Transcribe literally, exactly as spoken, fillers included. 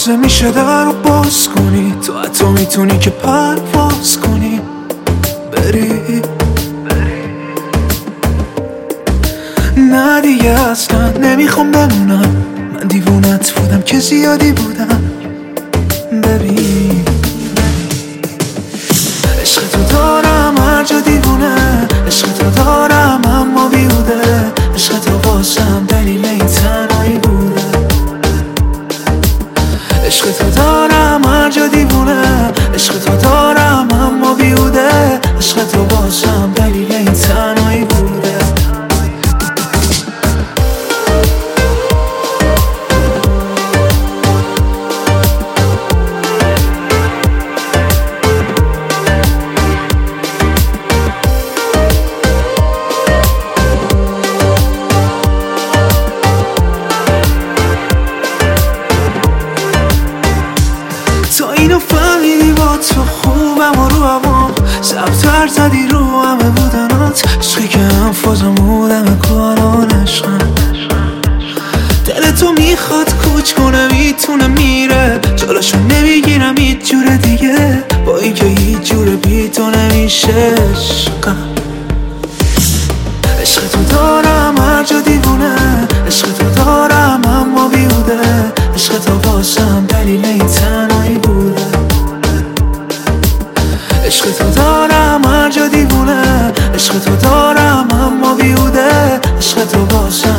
تازه میشه در رو باز کنی، تو حتی میتونی که پرواز کنی بری. نه دیگه اصلا نمیخوام بمونم، من دیوونت بودم که زیادی بودم. ببین عشق تو دارم هر جا دیوونه، عشق تو دارم اما بیهوده، عشق تو واسم دلیل این تنهایی بوده. عشق تو دارم هر جا دیوونه، عشق تو دارم اما بیهوده، عشق تو واسم دلیل این تنهایی بوده. تا اینو فهمیدی با تو خوبم و رو هوام، زبطر زدی رو همه بودنات، عشقی که هم فازم بودم کاران عشقم. دل تو میخواد کوچ کنه میتونه میره، جلوشو نمیگیرم هیچ جور دیگه، با اینکه هیچ جور بی تو نمیشه عشقم. عشق تو دارم هر جا دیوونه، عشق تو دارم اما بیهوده، عشق تو واسم دلیل این تنهایی بوده. عشق تو دارم هر جا دیوونه، عشق تو دارم اما بیهوده، عشق تو واسم